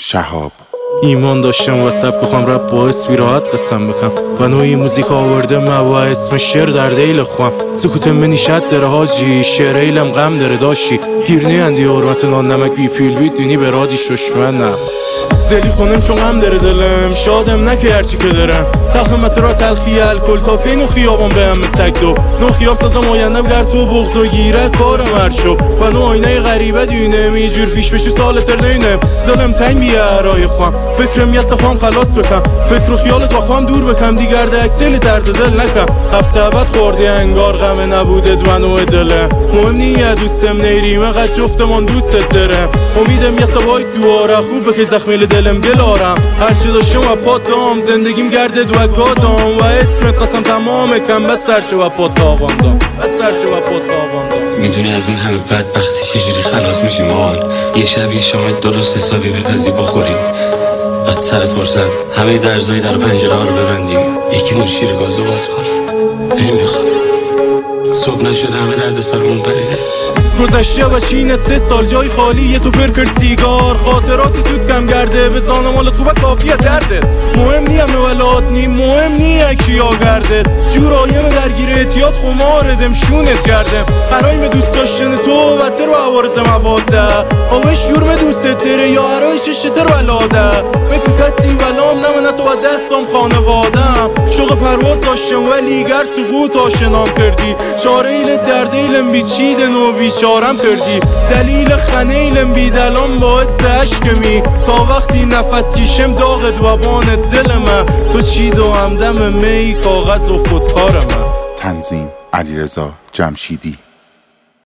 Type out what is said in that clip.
شهاب. ایمان داشتم و سبک خوام رپ باعث بیراحت قسم بکم و نوعی موزیک آورده من و اسم شعر در دیل خوام. سکوت منی شد داره حاجی، شعر ایلم غم داره داشی گیرنی اندی حرمت نان نمک بی پیل بید دونی به رادیش دشمنم. دلی خونم چون غم داره دلم، شادم نکه هرچی که دارم. تلخمت را تلخی الکل کافین و خیابان به هم سگ دو نو خیاب سازم آیندم گر تو بغض و گیرد کارم هرشو و نو آینه غریبه دینم ایجور پیش بشو سالتر نینم. دلم تنگ بیه ارای خوام، فکرم یست خوام خلاص بکم، فکر و خیالت با خوام دور بکم، دیگر ده اکسیل درد دل نکم. قبض عبد خوردی انگار غم نبوده دوانو دلم. مهم نیه دوستم نیریمه قد جفتمان دوستت دارم. امیدم یست باید دواره خوبه که زخمیل دلم گلارم. هرچی داشتم و پات دام، زندگیم گرده دو گادام و اسمت قسم تمام کم بس سرچه و پات تاوان دام، بس سرچه و پات تاوان دام. میدونی از این همه بدبختی چجوری خلاص میشیم آن؟ یه شب یه شامت درست حسابی بپزی بخوریم، بعد سرت پرسد همه درزای در پنجره ها رو ببندیم، یکی نور شیر گازو باز کن. نمیخوام صبح نشده همه درد سرمون پریده. گذشته و چین 3 سال جای خالی یه تو پر کرد سیگار، خاطراتی توت کم گرده به زانه مال تو کافیه درده. مهم نیه مولات نیم، مهم نیه کیا گرده، جورایم درگیر اعتیاد خماردم شونت کردم. قرایم دوست داشتن تو بطر و عوارض مواده، آوش جورم دوستت داره یا عرای ششتر ولاده. بکو کسی ولام نمنه تو و دستم خانوادم، شوق پرواز داشتم ولی گر سقوط آشنام کردی. چاره دردیلم بیچیدن و بیچارم کردی، دلیل خنیلم بیدلان باعث عشقمی. تا وقتی نفس کشم داغ دوبان دلمه، تو چید و همدم می کاغذ و خودکارمه. تنظیم علیرضا جمشیدی.